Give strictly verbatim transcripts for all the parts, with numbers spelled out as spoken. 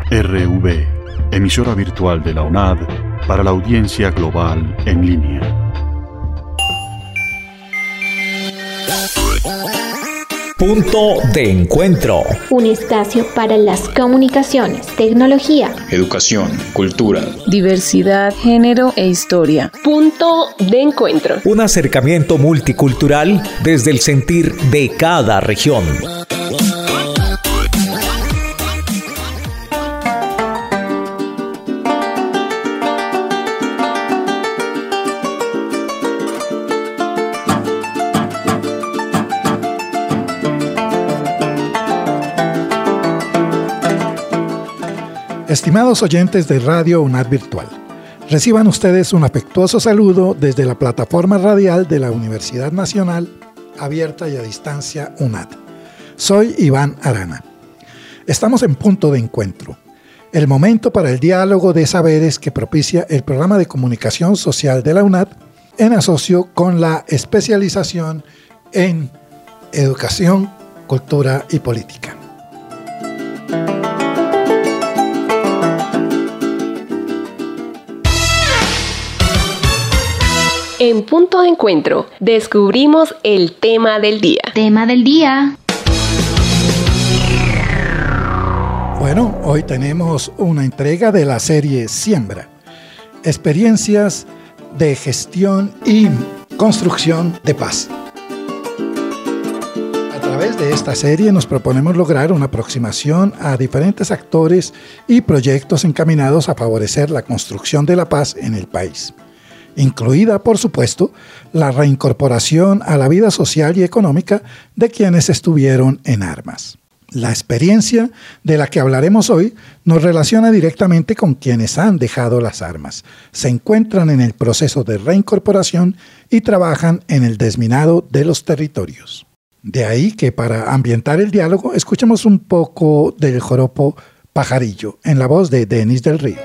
R V, emisora virtual de la U N A D para la audiencia global en línea. Punto de encuentro. Un espacio para las comunicaciones, tecnología, educación, cultura, diversidad, género e historia. Punto de encuentro. Un acercamiento multicultural desde el sentir de cada región. Estimados oyentes de Radio U N A D Virtual, reciban ustedes un afectuoso saludo desde la plataforma radial de la Universidad Nacional Abierta y a Distancia U N A D. Soy Iván Arana. Estamos en Punto de Encuentro, el momento para el diálogo de saberes que propicia el programa de comunicación social de la U N A D en asocio con la especialización en educación, cultura y política. En Punto de Encuentro, descubrimos el tema del día. Tema del día. Bueno, hoy tenemos una entrega de la serie Siembra, experiencias de gestión y construcción de paz. A través de esta serie nos proponemos lograr una aproximación a diferentes actores y proyectos encaminados a favorecer la construcción de la paz en el país, incluida, por supuesto, la reincorporación a la vida social y económica de quienes estuvieron en armas. La experiencia de la que hablaremos hoy nos relaciona directamente con quienes han dejado las armas, se encuentran en el proceso de reincorporación y trabajan en el desminado de los territorios. De ahí que para ambientar el diálogo escuchemos un poco del joropo Pajarillo en la voz de Denis del Río.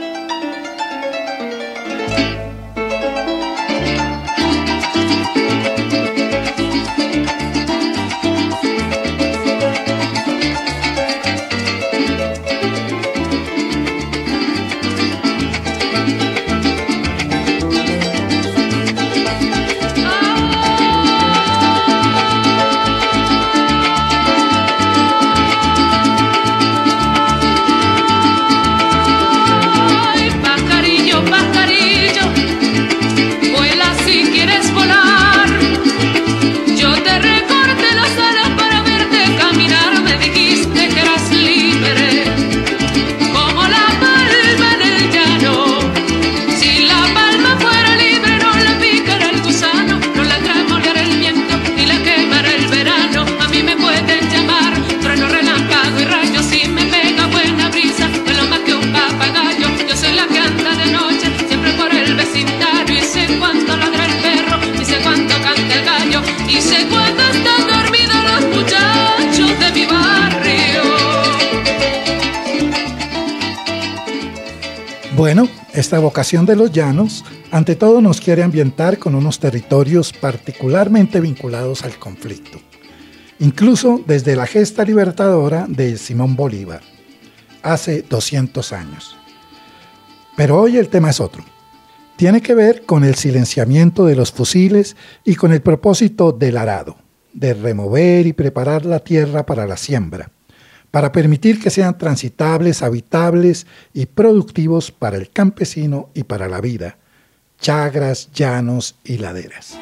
Bueno, esta vocación de los llanos, ante todo nos quiere ambientar con unos territorios particularmente vinculados al conflicto, incluso desde la gesta libertadora de Simón Bolívar, hace doscientos años. Pero hoy el tema es otro. Tiene que ver con el silenciamiento de los fusiles y con el propósito del arado, de remover y preparar la tierra para la siembra, para permitir que sean transitables, habitables y productivos para el campesino y para la vida, chagras, llanos y laderas.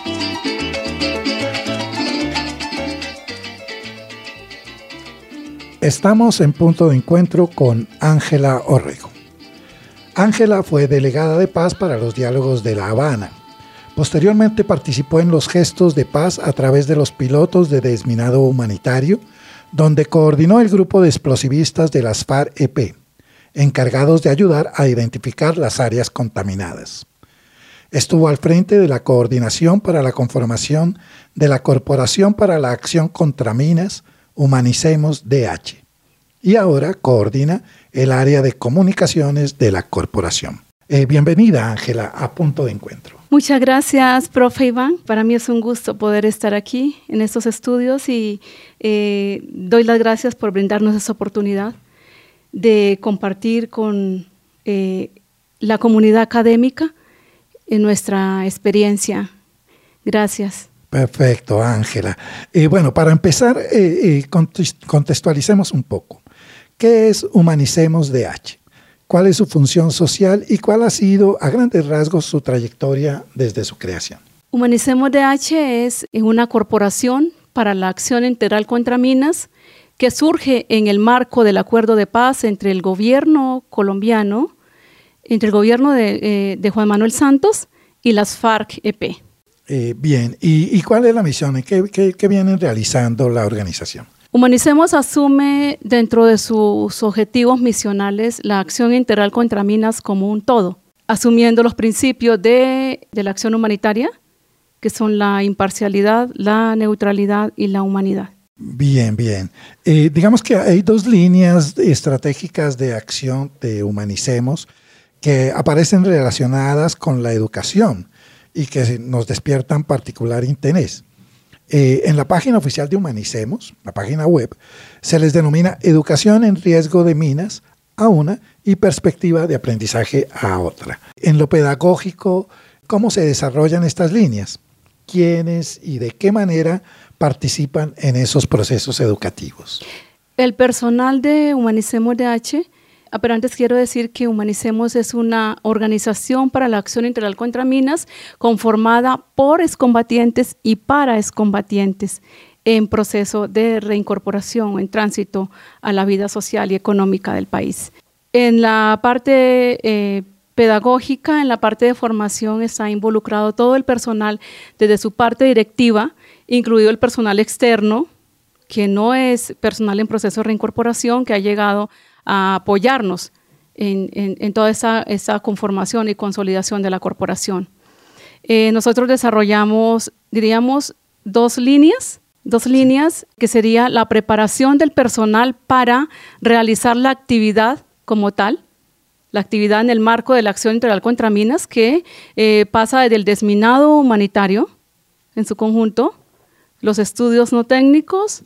Estamos en Punto de Encuentro con Ángela Orrego. Ángela fue delegada de paz para los diálogos de La Habana. Posteriormente participó en los gestos de paz a través de los pilotos de desminado humanitario, donde coordinó el grupo de explosivistas de las FARC-E P, encargados de ayudar a identificar las áreas contaminadas. Estuvo al frente de la coordinación para la conformación de la Corporación para la Acción contra Minas, Humanicemos D H, y ahora coordina el área de comunicaciones de la corporación. Eh, bienvenida, Ángela, a Punto de Encuentro. Muchas gracias, profe Iván. Para mí es un gusto poder estar aquí en estos estudios y eh, doy las gracias por brindarnos esa oportunidad de compartir con eh, la comunidad académica en nuestra experiencia. Gracias. Perfecto, Ángela. Eh, bueno, para empezar, eh, eh, contextualicemos un poco. ¿Qué es Humanicemos D H? ¿Cuál es su función social y cuál ha sido, a grandes rasgos, su trayectoria desde su creación? Humanicemos D H es una corporación para la acción integral contra minas que surge en el marco del acuerdo de paz entre el gobierno colombiano, entre el gobierno de, eh, de Juan Manuel Santos y las FARC-E P. Eh, bien, ¿Y, ¿y cuál es la misión? ¿Qué, qué, qué vienen realizando la organización? Humanicemos asume dentro de sus objetivos misionales la acción integral contra minas como un todo, asumiendo los principios de, de la acción humanitaria, que son la imparcialidad, la neutralidad y la humanidad. Bien, bien. Eh, digamos que hay dos líneas estratégicas de acción de Humanicemos que aparecen relacionadas con la educación y que nos despiertan particular interés. Eh, en la página oficial de Humanicemos, la página web, se les denomina Educación en Riesgo de Minas a una y Perspectiva de Aprendizaje a otra. En lo pedagógico, ¿cómo se desarrollan estas líneas? ¿Quiénes y de qué manera participan en esos procesos educativos? El personal de Humanicemos D H, pero antes quiero decir que Humanicemos es una organización para la acción integral contra minas conformada por excombatientes y para excombatientes en proceso de reincorporación, en tránsito a la vida social y económica del país. En la parte eh, pedagógica, en la parte de formación está involucrado todo el personal desde su parte directiva, incluido el personal externo, que no es personal en proceso de reincorporación, que ha llegado a apoyarnos en, en, en toda esa, esa conformación y consolidación de la corporación. Eh, nosotros desarrollamos, diríamos, dos líneas, dos líneas que sería la preparación del personal para realizar la actividad como tal, la actividad en el marco de la acción integral contra minas, que eh, pasa desde el desminado humanitario en su conjunto, los estudios no técnicos,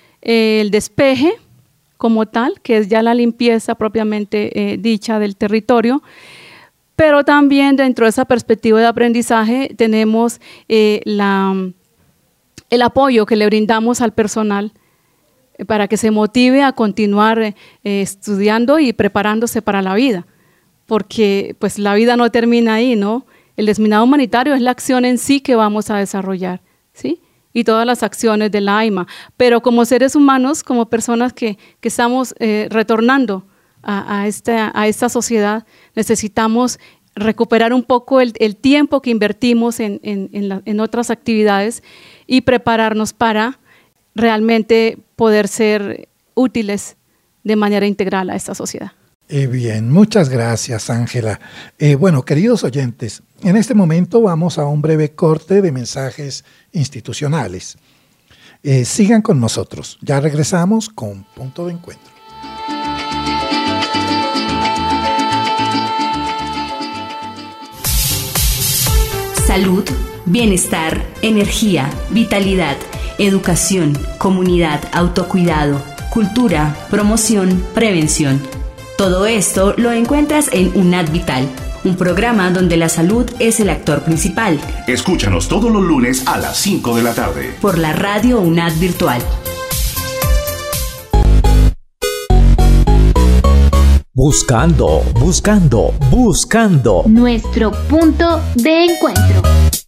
eh, el despeje como tal, que es ya la limpieza propiamente eh, dicha del territorio, pero también dentro de esa perspectiva de aprendizaje tenemos eh, la, el apoyo que le brindamos al personal eh, para que se motive a continuar eh, estudiando y preparándose para la vida, porque pues la vida no termina ahí, ¿no? El desminado humanitario es la acción en sí que vamos a desarrollar, ¿sí? Y todas las acciones de la AIMA, pero como seres humanos, como personas que, que estamos eh, retornando a, a, esta, a esta sociedad, necesitamos recuperar un poco el, el tiempo que invertimos en, en, en, la, en otras actividades y prepararnos para realmente poder ser útiles de manera integral a esta sociedad. Eh, bien, muchas gracias, Ángela. Eh, bueno, queridos oyentes, en este momento vamos a un breve corte de mensajes institucionales. Eh, sigan con nosotros. Ya regresamos con Punto de Encuentro. Salud, bienestar, energía, vitalidad, educación, comunidad, autocuidado, cultura, promoción, prevención. Todo esto lo encuentras en UNAD Vital, un programa donde la salud es el actor principal. Escúchanos todos los lunes a las cinco de la tarde. Por la radio UNAD Virtual. Buscando, buscando, buscando. Nuestro punto de encuentro.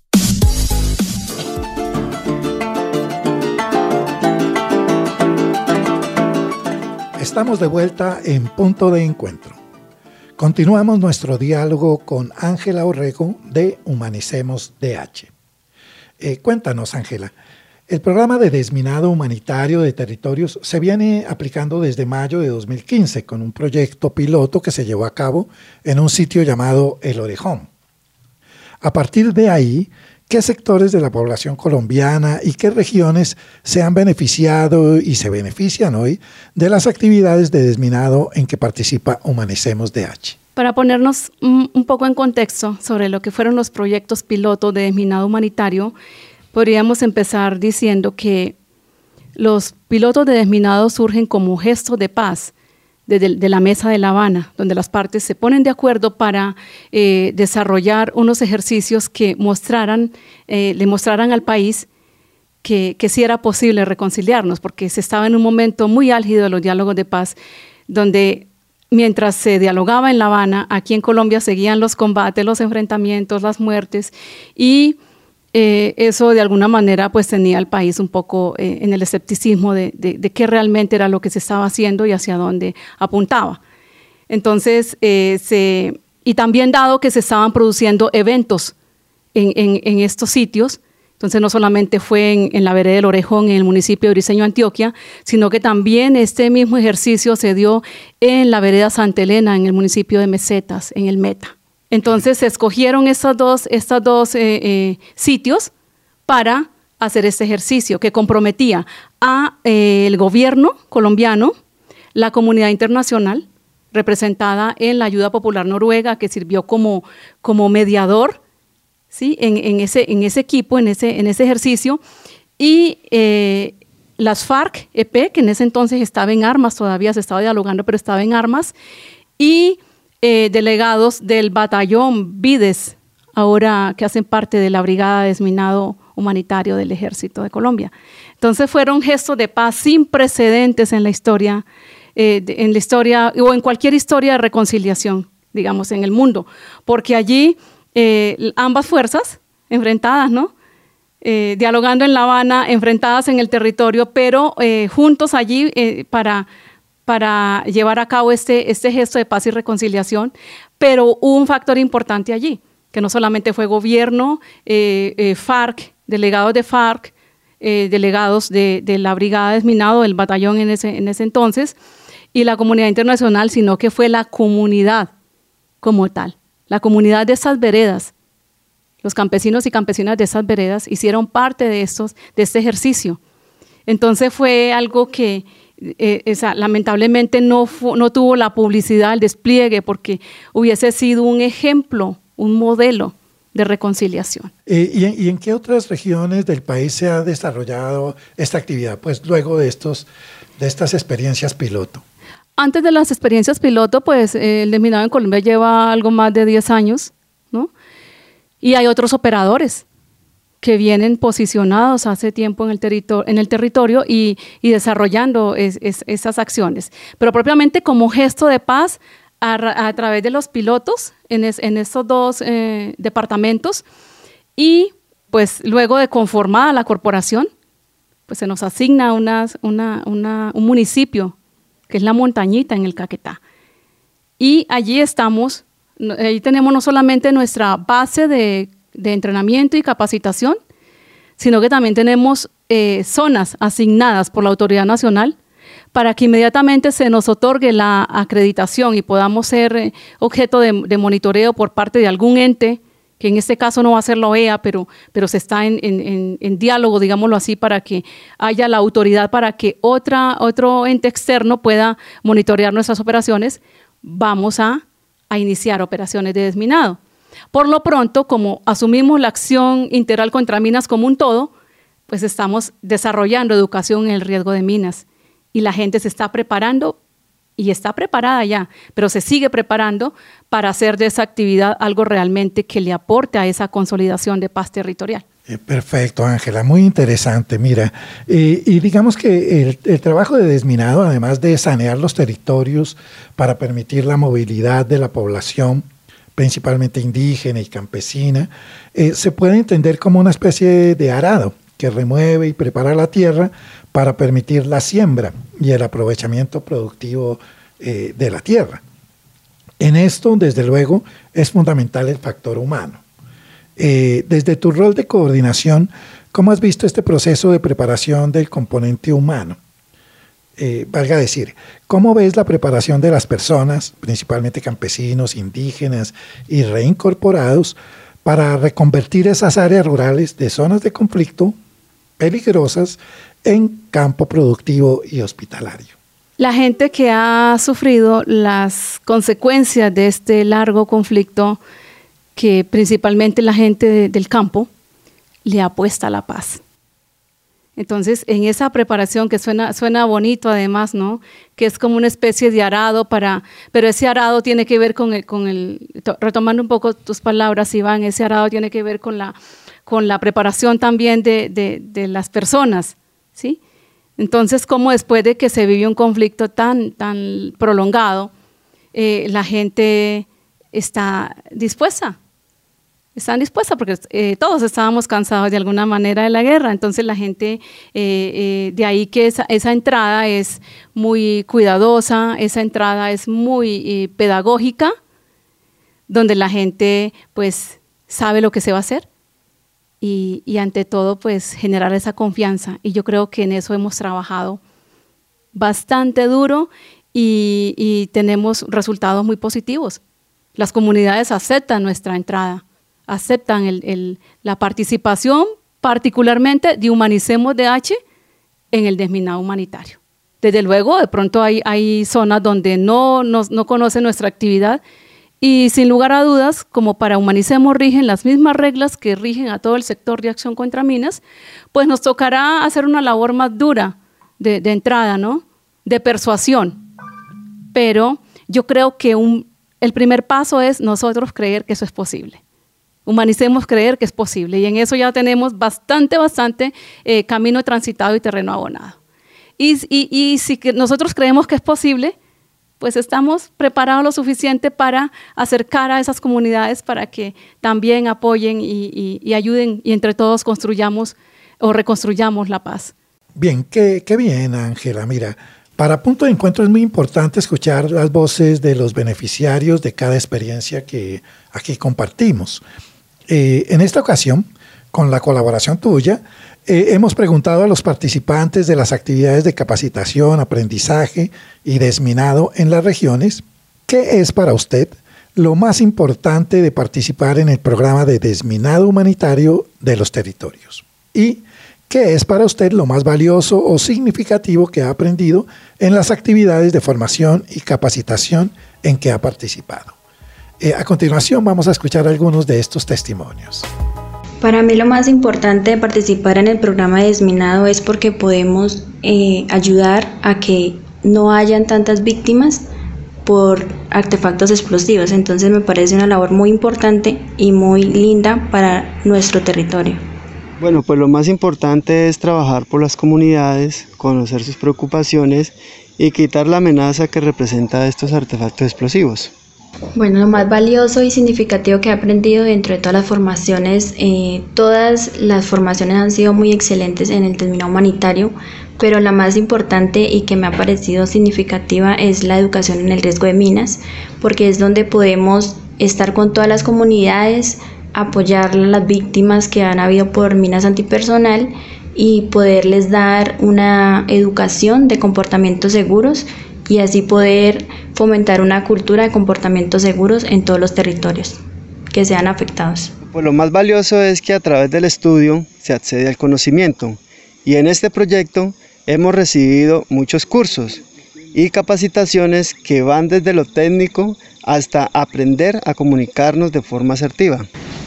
Estamos de vuelta en Punto de Encuentro. Continuamos nuestro diálogo con Ángela Orrego de Humanicemos D H. Eh, cuéntanos, Ángela, el programa de desminado humanitario de territorios se viene aplicando desde mayo de dos mil quince con un proyecto piloto que se llevó a cabo en un sitio llamado El Orejón. A partir de ahí, ¿qué sectores de la población colombiana y qué regiones se han beneficiado y se benefician hoy de las actividades de desminado en que participa Humanicemos D H? Para ponernos un poco en contexto sobre lo que fueron los proyectos pilotos de desminado humanitario, podríamos empezar diciendo que los pilotos de desminado surgen como gestos de paz de, de, de la Mesa de La Habana, donde las partes se ponen de acuerdo para eh, desarrollar unos ejercicios que mostraran, eh, le mostraran al país que, que sí era posible reconciliarnos, porque se estaba en un momento muy álgido de los diálogos de paz, donde mientras se dialogaba en La Habana, aquí en Colombia seguían los combates, los enfrentamientos, las muertes, y eh, eso de alguna manera pues tenía al país un poco eh, en el escepticismo de, de, de qué realmente era lo que se estaba haciendo y hacia dónde apuntaba. Entonces, eh, se, y también dado que se estaban produciendo eventos en, en, en estos sitios, entonces no solamente fue en, en la vereda del Orejón, en el municipio de Briceño, Antioquia, sino que también este mismo ejercicio se dio en la vereda Santa Elena, en el municipio de Mesetas, en el Meta. Entonces se escogieron estos dos, estos dos eh, eh, sitios para hacer este ejercicio que comprometía a eh, el gobierno colombiano, la comunidad internacional, representada en la Ayuda Popular Noruega, que sirvió como, como mediador, ¿sí? en, en, ese, en ese equipo, en ese, en ese ejercicio, y eh, las FARC-E P, que en ese entonces estaba en armas, todavía se estaba dialogando, pero estaba en armas, y eh, delegados del batallón Vides, ahora que hacen parte de la Brigada de Desminado Humanitario del Ejército de Colombia. Entonces fueron gestos de paz sin precedentes en la historia, eh, de, en la historia, o en cualquier historia de reconciliación, digamos, en el mundo, porque allí Eh, ambas fuerzas enfrentadas, ¿no? Eh, dialogando en La Habana, enfrentadas en el territorio, pero eh, juntos allí eh, para, para llevar a cabo este, este gesto de paz y reconciliación. Pero hubo un factor importante allí, que no solamente fue gobierno, eh, eh, FARC, delegados de FARC, eh, delegados de, de la Brigada Desminado, del batallón en ese, en ese entonces, y la comunidad internacional, sino que fue la comunidad como tal. La comunidad de esas veredas, los campesinos y campesinas de esas veredas hicieron parte de, estos, de este ejercicio. Entonces fue algo que eh, esa, lamentablemente no, fu, no tuvo la publicidad, el despliegue, porque hubiese sido un ejemplo, un modelo de reconciliación. Eh, ¿y, en, ¿Y en qué otras regiones del país se ha desarrollado esta actividad? Pues luego de, estos, de estas experiencias piloto. Antes de las experiencias piloto, pues eh, el desminado en Colombia lleva algo más de diez años, ¿no? Y hay otros operadores que vienen posicionados hace tiempo en el, territorio, en el territorio y, y desarrollando es, es, esas acciones. Pero propiamente como gesto de paz, a, a través de los pilotos en, es, en estos dos eh, departamentos, y pues luego de conformada la corporación, pues se nos asigna una, una, una, un municipio, que es La Montañita en el Caquetá. Y allí estamos, ahí tenemos no solamente nuestra base de, de entrenamiento y capacitación, sino que también tenemos eh, zonas asignadas por la Autoridad Nacional para que inmediatamente se nos otorgue la acreditación y podamos ser eh, objeto de, de monitoreo por parte de algún ente, que en este caso no va a ser la O E A, pero, pero se está en, en, en diálogo, digámoslo así, para que haya la autoridad para que otra, otro ente externo pueda monitorear nuestras operaciones. Vamos a, a iniciar operaciones de desminado. Por lo pronto, como asumimos la acción integral contra minas como un todo, pues estamos desarrollando educación en el riesgo de minas y la gente se está preparando y está preparada ya, pero se sigue preparando para hacer de esa actividad algo realmente que le aporte a esa consolidación de paz territorial. Eh, perfecto, Ángela, muy interesante. Mira, eh, y digamos que el, el trabajo de desminado, además de sanear los territorios para permitir la movilidad de la población, principalmente indígena y campesina, eh, se puede entender como una especie de arado que remueve y prepara la tierra para permitir la siembra y el aprovechamiento productivo eh, de la tierra. En esto, desde luego, es fundamental el factor humano. Eh, desde tu rol de coordinación, ¿cómo has visto este proceso de preparación del componente humano? Eh, valga decir, ¿cómo ves la preparación de las personas, principalmente campesinos, indígenas y reincorporados, para reconvertir esas áreas rurales de zonas de conflicto peligrosas en campo productivo y hospitalario? La gente que ha sufrido las consecuencias de este largo conflicto, que principalmente la gente de, del campo, le apuesta a la paz. Entonces, en esa preparación que suena, suena bonito además, ¿no? Que es como una especie de arado para, pero ese arado tiene que ver con el, con el, retomando un poco tus palabras, Iván, ese arado tiene que ver con la, con la preparación también de, de, de las personas, ¿sí? Entonces, como después de que se vivió un conflicto tan, tan prolongado, eh, la gente está dispuesta, están dispuestas porque eh, todos estábamos cansados de alguna manera de la guerra, entonces la gente, eh, eh, de ahí que esa, esa entrada es muy cuidadosa, esa entrada es muy eh, pedagógica, donde la gente pues sabe lo que se va a hacer y, y ante todo pues generar esa confianza, y yo creo que en eso hemos trabajado bastante duro y, y tenemos resultados muy positivos. Las comunidades aceptan nuestra entrada, aceptan el, el, la participación, particularmente de Humanicemos D H en el desminado humanitario. Desde luego, de pronto hay, hay zonas donde no, no, no conocen nuestra actividad y sin lugar a dudas, como para Humanicemos rigen las mismas reglas que rigen a todo el sector de acción contra minas, pues nos tocará hacer una labor más dura de, de entrada, ¿no? De persuasión. Pero yo creo que un, el primer paso es nosotros creer que eso es posible. Humanicemos creer que es posible y en eso ya tenemos bastante, bastante eh, camino transitado y terreno abonado. Y, y, y si que nosotros creemos que es posible, pues estamos preparados lo suficiente para acercar a esas comunidades para que también apoyen y, y, y ayuden y entre todos construyamos o reconstruyamos la paz. Bien, qué, qué bien, Ángela. Mira, para Punto de Encuentro es muy importante escuchar las voces de los beneficiarios de cada experiencia que aquí compartimos. Eh, en esta ocasión, con la colaboración tuya, eh, hemos preguntado a los participantes de las actividades de capacitación, aprendizaje y desminado en las regiones, ¿qué es para usted lo más importante de participar en el programa de desminado humanitario de los territorios? ¿Y qué es para usted lo más valioso o significativo que ha aprendido en las actividades de formación y capacitación en que ha participado? Eh, a continuación vamos a escuchar algunos de estos testimonios. Para mí lo más importante de participar en el programa de desminado es porque podemos eh, ayudar a que no hayan tantas víctimas por artefactos explosivos. Entonces me parece una labor muy importante y muy linda para nuestro territorio. Bueno, pues lo más importante es trabajar por las comunidades, conocer sus preocupaciones y quitar la amenaza que representa estos artefactos explosivos. Bueno, lo más valioso y significativo que he aprendido dentro de todas las formaciones, eh, todas las formaciones han sido muy excelentes en el desminado humanitario, pero la más importante y que me ha parecido significativa es la educación en el riesgo de minas, porque es donde podemos estar con todas las comunidades, apoyar a las víctimas que han habido por minas antipersonal y poderles dar una educación de comportamientos seguros y así poder fomentar una cultura de comportamientos seguros en todos los territorios que sean afectados. Pues lo más valioso es que a través del estudio se accede al conocimiento y en este proyecto hemos recibido muchos cursos y capacitaciones que van desde lo técnico hasta aprender a comunicarnos de forma asertiva.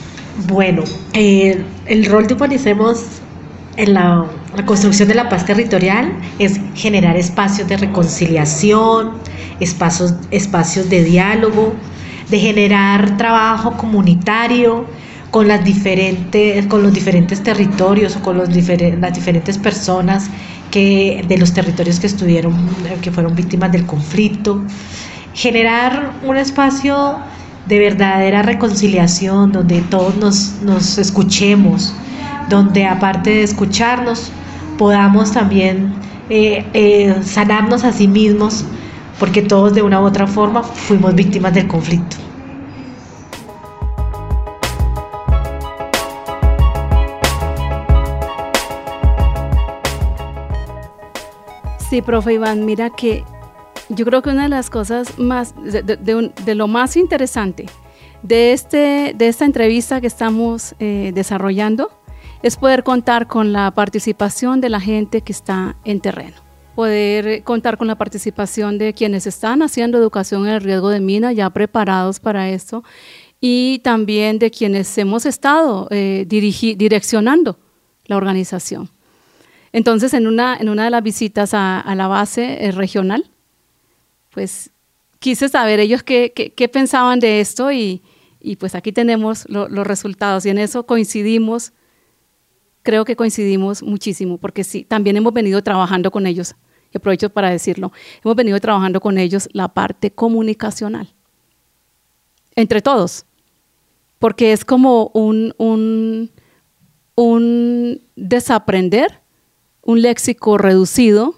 Bueno, eh, el rol de Humanicemos en la, la construcción de la paz territorial es generar espacios de reconciliación, espacios, espacios de diálogo, de generar trabajo comunitario con, las diferentes, con los diferentes territorios o con los diferen, las diferentes personas que, de los territorios que estuvieron, que fueron víctimas del conflicto, generar un espacio de verdadera reconciliación donde todos nos, nos escuchemos, donde aparte de escucharnos podamos también eh, eh, sanarnos a sí mismos, porque todos de una u otra forma fuimos víctimas del conflicto. Sí, profe Iván, mira que yo creo que una de las cosas más, de, de, de, de lo más interesante de, este, de esta entrevista que estamos eh, desarrollando es poder contar con la participación de la gente que está en terreno, poder contar con la participación de quienes están haciendo educación en el riesgo de mina, ya preparados para esto, y también de quienes hemos estado eh, dirigi- direccionando la organización. Entonces, en una, en una de las visitas a, a la base eh, regional, pues quise saber ellos qué, qué, qué pensaban de esto y, y pues aquí tenemos lo, los resultados y en eso coincidimos, creo que coincidimos muchísimo, porque sí, también hemos venido trabajando con ellos, y aprovecho para decirlo, hemos venido trabajando con ellos la parte comunicacional, entre todos, porque es como un, un, un desaprender, un léxico reducido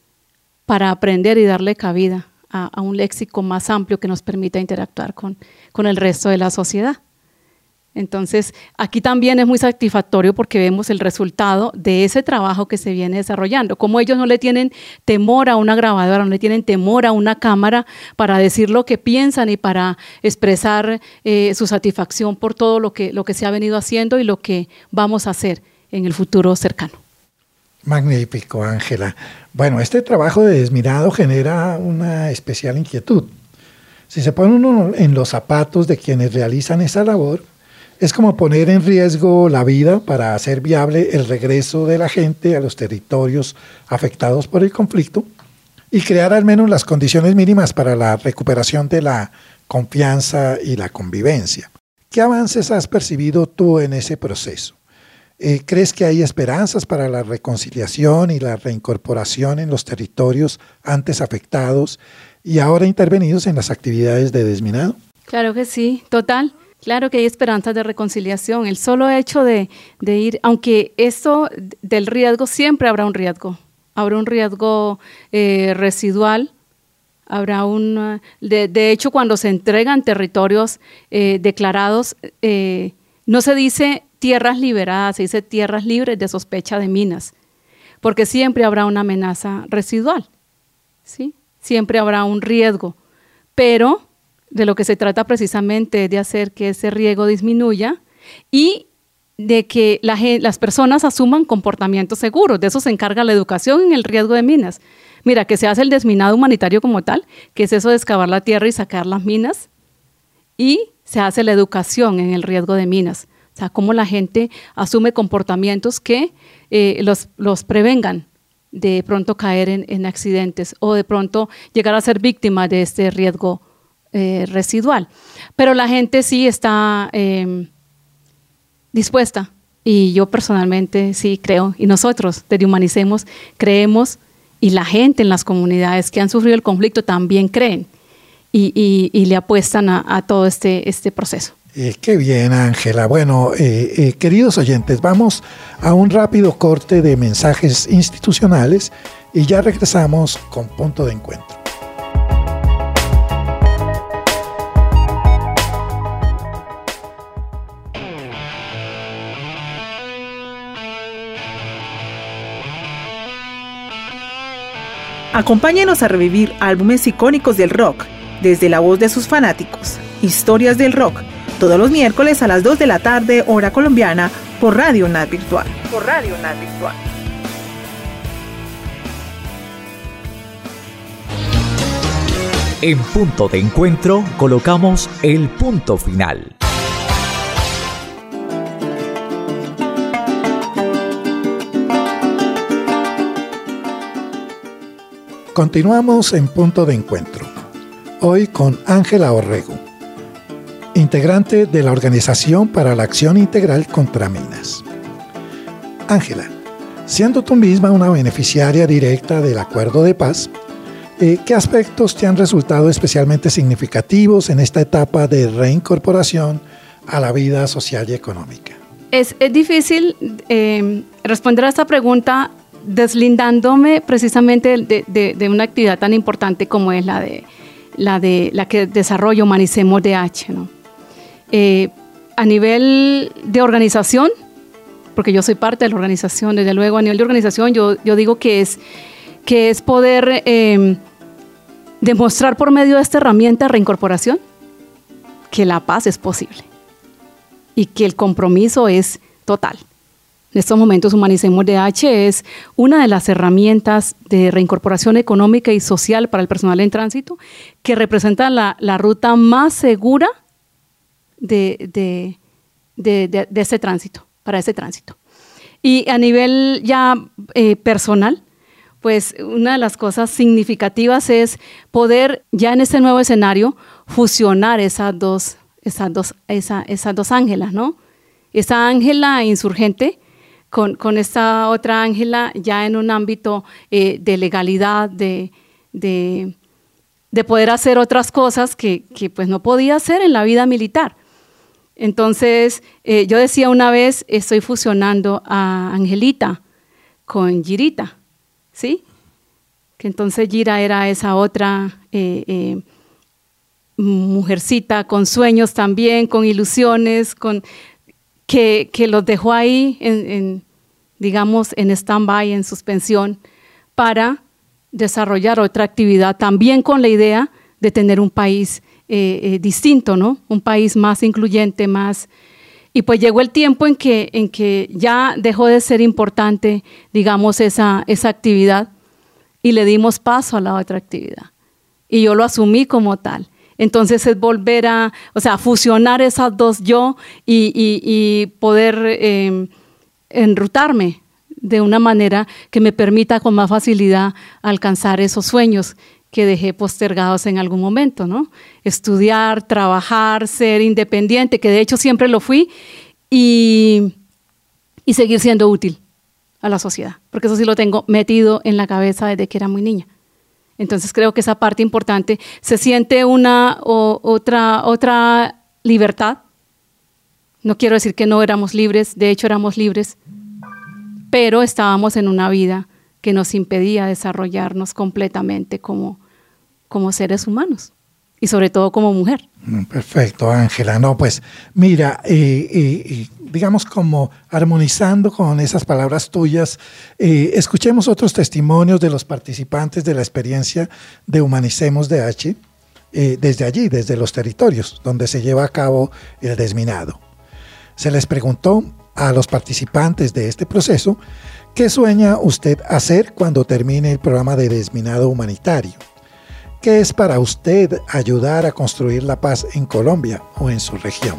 para aprender y darle cabida a, a un léxico más amplio que nos permita interactuar con, con el resto de la sociedad. Entonces, aquí también es muy satisfactorio porque vemos el resultado de ese trabajo que se viene desarrollando. Como ellos no le tienen temor a una grabadora, no le tienen temor a una cámara para decir lo que piensan y para expresar eh, su satisfacción por todo lo que, lo que se ha venido haciendo y lo que vamos a hacer en el futuro cercano. Magnífico, Ángela. Bueno, este trabajo de desminado genera una especial inquietud. Si se pone uno en los zapatos de quienes realizan esa labor, es como poner en riesgo la vida para hacer viable el regreso de la gente a los territorios afectados por el conflicto y crear al menos las condiciones mínimas para la recuperación de la confianza y la convivencia. ¿Qué avances has percibido tú en ese proceso? Eh, ¿Crees que hay esperanzas para la reconciliación y la reincorporación en los territorios antes afectados y ahora intervenidos en las actividades de desminado? Claro que sí, total. Claro que hay esperanzas de reconciliación. El solo hecho de, de ir, aunque esto del riesgo, siempre habrá un riesgo. Habrá un riesgo eh, residual. Habrá un, de, de hecho, cuando se entregan territorios eh, declarados, eh, no se dice tierras liberadas, se dice tierras libres de sospecha de minas, porque siempre habrá una amenaza residual, ¿sí? Siempre habrá un riesgo, pero de lo que se trata precisamente es de hacer que ese riesgo disminuya y de que la, las personas asuman comportamientos seguros. De eso se encarga la educación en el riesgo de minas. Mira, que se hace el desminado humanitario como tal, que es eso de excavar la tierra y sacar las minas, y se hace la educación en el riesgo de minas. O sea, cómo la gente asume comportamientos que eh, los, los prevengan de pronto caer en, en accidentes o de pronto llegar a ser víctimas de este riesgo eh, residual. Pero la gente sí está eh, dispuesta y yo personalmente sí creo, y nosotros desde Humanicemos creemos, y la gente en las comunidades que han sufrido el conflicto también creen y, y, y le apuestan a, a todo este, este proceso. Eh, qué bien, Ángela. Bueno, eh, eh, queridos oyentes, vamos a un rápido corte de mensajes institucionales y ya regresamos con Punto de Encuentro. Acompáñenos a revivir álbumes icónicos del rock, desde la voz de sus fanáticos. Historias del rock, todos los miércoles a las dos de la tarde, hora colombiana, por Radio UNAD Virtual. Por Radio UNAD Virtual. En Punto de Encuentro colocamos el punto final. Continuamos en Punto de Encuentro, hoy con Ángela Orrego, integrante de la Organización para la Acción Integral contra Minas. Ángela, siendo tú misma una beneficiaria directa del Acuerdo de Paz, eh, ¿qué aspectos te han resultado especialmente significativos en esta etapa de reincorporación a la vida social y económica? Es, es difícil eh, responder a esta pregunta deslindándome precisamente de, de, de una actividad tan importante como es la de la, de, la que desarrolla Humanicemos D H, ¿no? Eh, a nivel de organización, porque yo soy parte de la organización, desde luego a nivel de organización yo, yo digo que es, que es poder eh, demostrar por medio de esta herramienta de reincorporación que la paz es posible y que el compromiso es total. En estos momentos Humanicemos D H es una de las herramientas de reincorporación económica y social para el personal en tránsito que representa la, la ruta más segura de, de, de, de, de ese tránsito, para ese tránsito. Y a nivel ya eh, personal, pues una de las cosas significativas es poder ya en este nuevo escenario fusionar esas dos, esas dos, esa, esas dos Ángelas, ¿no? Esa Ángela insurgente con, con esta otra Ángela ya en un ámbito eh, de legalidad, de, de, de poder hacer otras cosas que, que pues no podía hacer en la vida militar. Entonces, eh, yo decía una vez, estoy fusionando a Angelita con Girita, ¿sí? Que entonces Gira era esa otra eh, eh, mujercita con sueños también, con ilusiones, con, que, que los dejó ahí, en, en, digamos, en stand-by, en suspensión, para desarrollar otra actividad, también con la idea de tener un país eh, eh, distinto, ¿no? Un país más incluyente, más... Y pues llegó el tiempo en que, en que ya dejó de ser importante, digamos, esa, esa actividad y le dimos paso a la otra actividad. Y yo lo asumí como tal. Entonces es volver a, o sea, fusionar esas dos yo y, y, y poder eh, enrutarme de una manera que me permita con más facilidad alcanzar esos sueños que dejé postergados en algún momento, ¿no? Estudiar, trabajar, ser independiente, que de hecho siempre lo fui, y, y seguir siendo útil a la sociedad, porque eso sí lo tengo metido en la cabeza desde que era muy niña. Entonces creo que esa parte importante, se siente una o, otra, otra libertad. No quiero decir que no éramos libres, de hecho éramos libres, pero estábamos en una vida que nos impedía desarrollarnos completamente como, como seres humanos y sobre todo como mujer. Perfecto, Ángela. No, pues mira, eh, eh, digamos como armonizando con esas palabras tuyas, eh, escuchemos otros testimonios de los participantes de la experiencia de Humanicemos D H eh, desde allí, desde los territorios donde se lleva a cabo el desminado. Se les preguntó a los participantes de este proceso, ¿qué sueña usted hacer cuando termine el programa de desminado humanitario? ¿Qué es para usted ayudar a construir la paz en Colombia o en su región?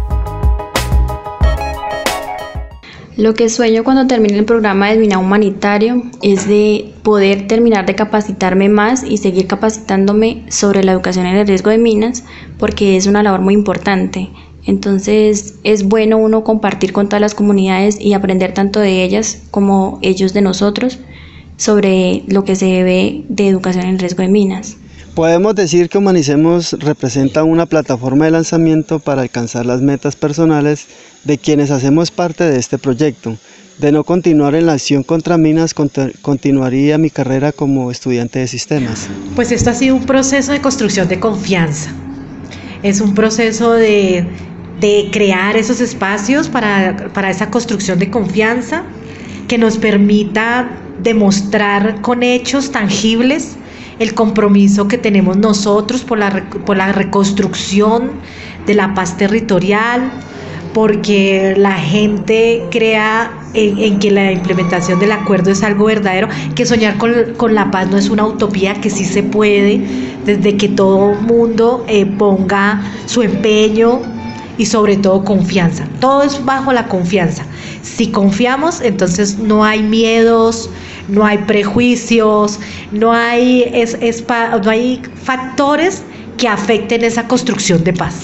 Lo que sueño cuando termine el programa de desminado humanitario es de poder terminar de capacitarme más y seguir capacitándome sobre la educación en el riesgo de minas, porque es una labor muy importante. Entonces es bueno uno compartir con todas las comunidades y aprender tanto de ellas como ellos de nosotros sobre lo que se debe de educación en riesgo de minas. Podemos decir que Humanicemos representa una plataforma de lanzamiento para alcanzar las metas personales de quienes hacemos parte de este proyecto. De no continuar en la acción contra minas, continuaría mi carrera como estudiante de sistemas. Pues esto ha sido un proceso de construcción de confianza. Es un proceso de, de crear esos espacios para, para esa construcción de confianza que nos permita demostrar con hechos tangibles el compromiso que tenemos nosotros por la, por la reconstrucción de la paz territorial, porque la gente crea en, en que la implementación del acuerdo es algo verdadero, que soñar con, con la paz no es una utopía, que sí se puede, desde que todo mundo eh, ponga su empeño y sobre todo confianza. Todo es bajo la confianza. Si confiamos, entonces no hay miedos, no hay prejuicios, no hay, es, es, no hay factores que afecten esa construcción de paz.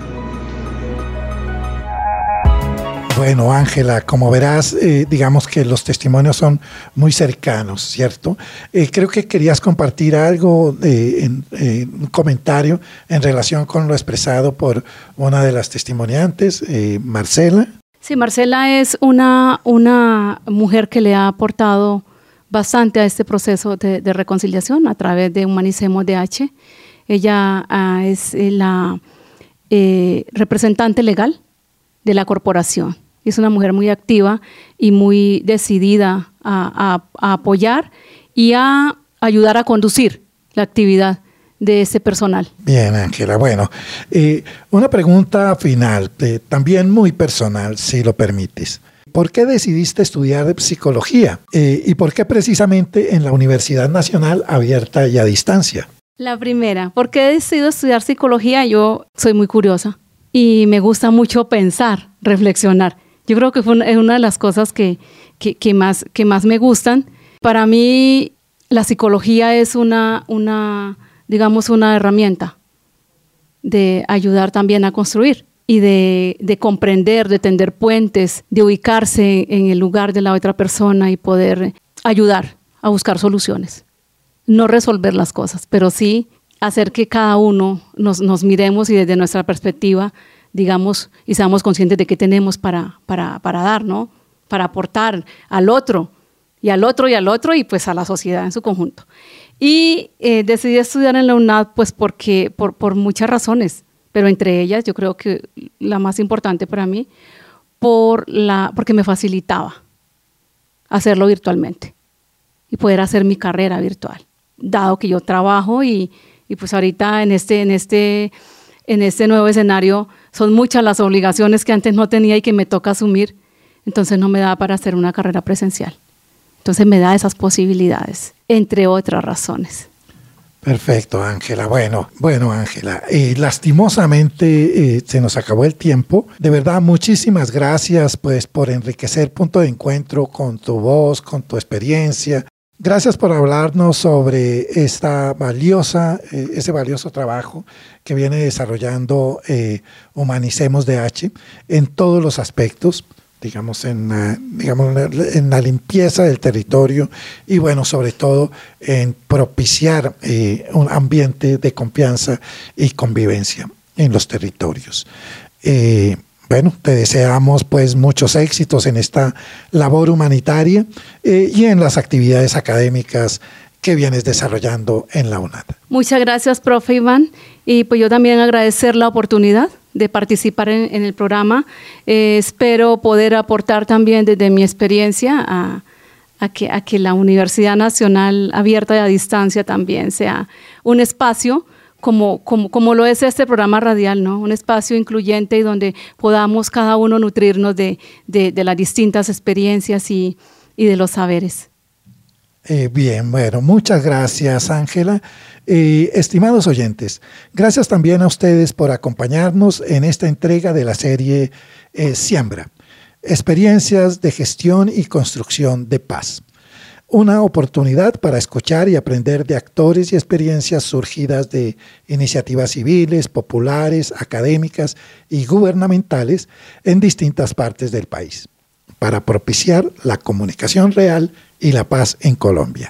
Bueno, Ángela, como verás, eh, digamos que los testimonios son muy cercanos, ¿cierto? Eh, creo que querías compartir algo, de, en, eh, un comentario en relación con lo expresado por una de las testimoniantes, eh, Marcela. Sí, Marcela es una, una mujer que le ha aportado bastante a este proceso de, de reconciliación a través de Humanicemos D H. Ella uh, es la eh, representante legal de la corporación. Es una mujer muy activa y muy decidida a, a, a apoyar y a ayudar a conducir la actividad de ese personal. Bien, Ángela. Bueno, eh, una pregunta final, eh, también muy personal, si lo permites. ¿Por qué decidiste estudiar psicología? Eh, ¿Y por qué precisamente en la Universidad Nacional Abierta y a Distancia? La primera, ¿por qué he decidido estudiar psicología? Yo soy muy curiosa y me gusta mucho pensar, reflexionar. Yo creo que fue una, una de las cosas que, que, que, más, que más me gustan. Para mí la psicología es una, una, digamos, una herramienta de ayudar también a construir y de, de comprender, de tender puentes, de ubicarse en el lugar de la otra persona y poder ayudar a buscar soluciones. No resolver las cosas, pero sí hacer que cada uno nos, nos miremos y desde nuestra perspectiva, digamos, y seamos conscientes de qué tenemos para, para, para dar, ¿no? Para aportar al otro, y al otro, y al otro, y pues a la sociedad en su conjunto. Y eh, decidí estudiar en la UNAD pues porque, por, por muchas razones, pero entre ellas yo creo que la más importante para mí, por la, porque me facilitaba hacerlo virtualmente y poder hacer mi carrera virtual, dado que yo trabajo y, y pues ahorita en este, en, este, en este nuevo escenario son muchas las obligaciones que antes no tenía y que me toca asumir, entonces no me da para hacer una carrera presencial. Entonces me da esas posibilidades, entre otras razones. Perfecto, Ángela. Bueno, bueno, Ángela, eh, lastimosamente eh, se nos acabó el tiempo. De verdad, muchísimas gracias pues por enriquecer Punto de Encuentro con tu voz, con tu experiencia. Gracias por hablarnos sobre esta valiosa, eh, ese valioso trabajo que viene desarrollando eh, Humanicemos D H en todos los aspectos, digamos, en, uh, digamos, en la limpieza del territorio y, bueno, sobre todo en propiciar eh, un ambiente de confianza y convivencia en los territorios. Eh, bueno, te deseamos pues muchos éxitos en esta labor humanitaria eh, y en las actividades académicas que vienes desarrollando en la UNAD. Muchas gracias, profe Iván, y pues yo también agradecer la oportunidad de participar en, en el programa. Eh, espero poder aportar también desde mi experiencia a, a, que, a que la Universidad Nacional Abierta y a Distancia también sea un espacio como, como, como lo es este programa radial, ¿no? Un espacio incluyente y donde podamos cada uno nutrirnos de, de, de las distintas experiencias y, y de los saberes. Eh, bien, bueno, muchas gracias, Ángela. Eh, estimados oyentes, gracias también a ustedes por acompañarnos en esta entrega de la serie eh, Siembra, experiencias de gestión y construcción de paz. Una oportunidad para escuchar y aprender de actores y experiencias surgidas de iniciativas civiles, populares, académicas y gubernamentales en distintas partes del país, para propiciar la comunicación real y la paz en Colombia.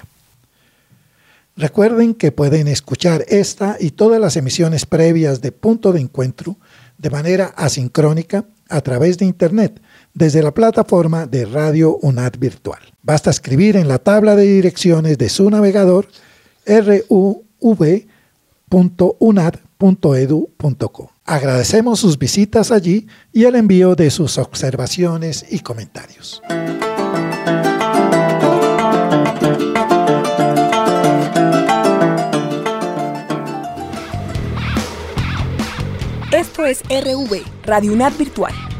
Recuerden que pueden escuchar esta y todas las emisiones previas de Punto de Encuentro de manera asincrónica a través de Internet desde la plataforma de Radio UNAD Virtual. Basta escribir en la tabla de direcciones de su navegador r u v punto unad punto edu punto co. Agradecemos sus visitas allí y el envío de sus observaciones y comentarios. Esto es R V, Radio UNAD Virtual.